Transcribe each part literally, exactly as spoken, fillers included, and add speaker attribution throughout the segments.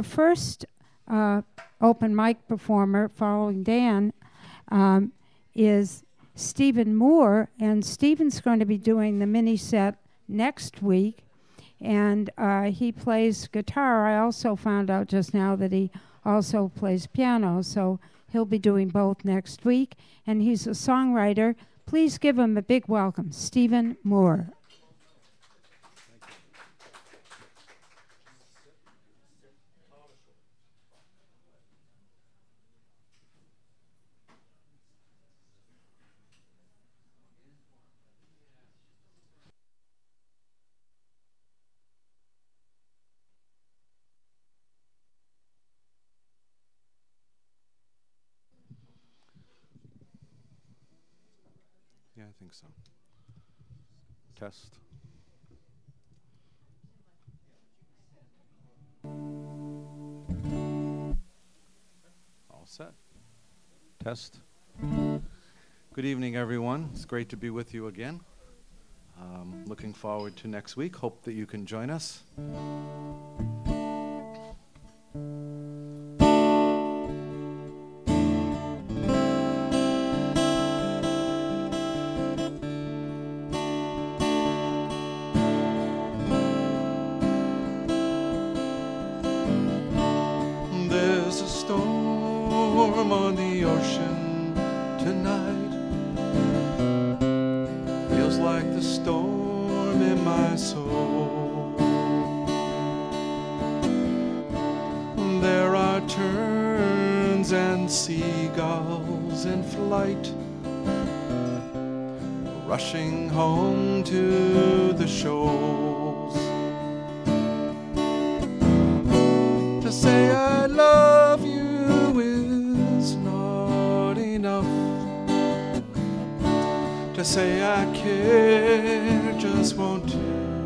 Speaker 1: our first uh, open mic performer following Dan um, is Stephen Moore, and Stephen's going to be doing the mini set next week, and uh, he plays guitar. I also found out just now that he also plays piano, so he'll be doing both next week, and he's a songwriter. Please give him a big welcome, Stephen Moore.
Speaker 2: Yeah, I think so. Test. All set. Test. Good evening, everyone. It's great to be with you again. Um, looking forward to next week. Hope that you can join us. On the ocean tonight, feels like the storm in my soul. There are terns and seagulls in flight, rushing home to the shoals to say I love you. To say I care just won't do.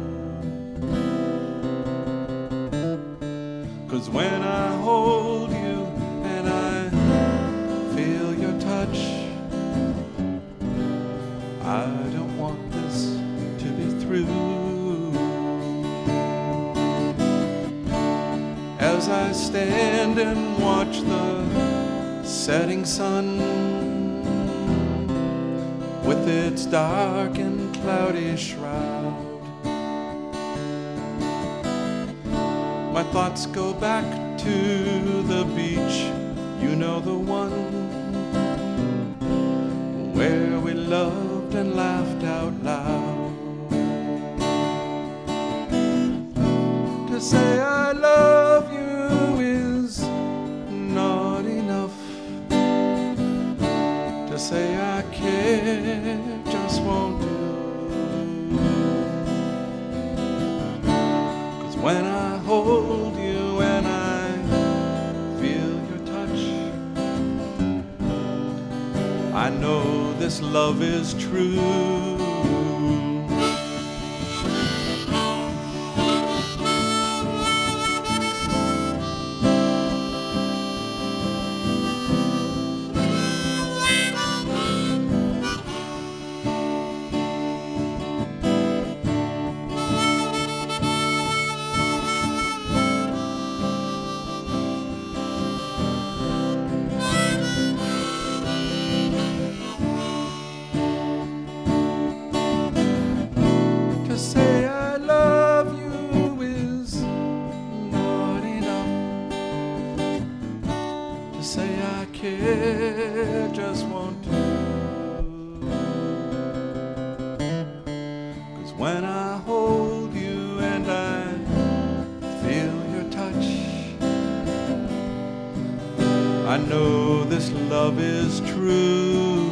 Speaker 2: 'Cause when I hold you and I feel your touch, I don't want this to be through. As I stand and watch the setting sun with its dark and cloudy shroud, my thoughts go back to the beach, you know, the one where we loved and laughed out loud. To say I love you is not enough. To say I care just won't do. 'Cause when I hold you and I feel your touch, I know this love is true. I know this love is true.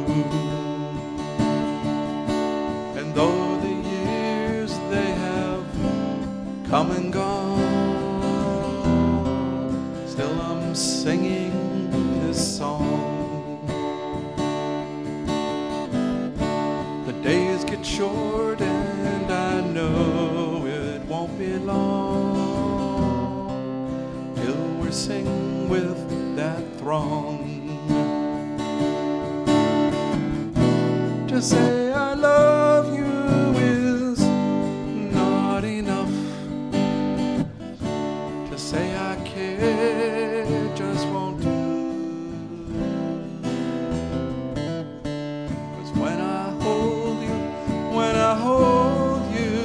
Speaker 2: And though the years they have come and gone, still I'm singing this song. The days get short and I know it won't be long till we're singing with that throng. To say I love you is not enough. To say I care just won't do. 'Cause when I hold you, when I hold you,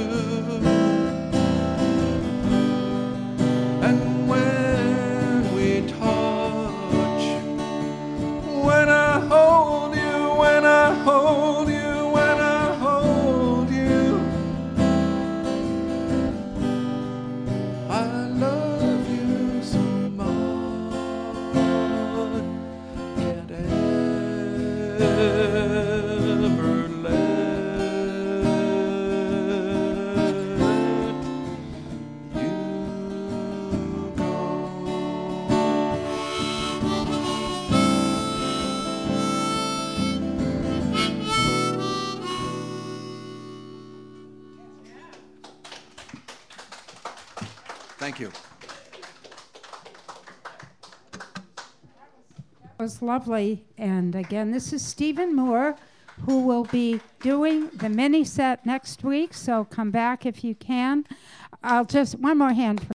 Speaker 2: and when we touch, when I hold you, when I hold you, when I hold you, I love you so much, can't ever let you go. Thank you.
Speaker 1: It was lovely. And again, this is Stephen Moore, who will be doing the mini set next week. So come back if you can. I'll just, one more hand.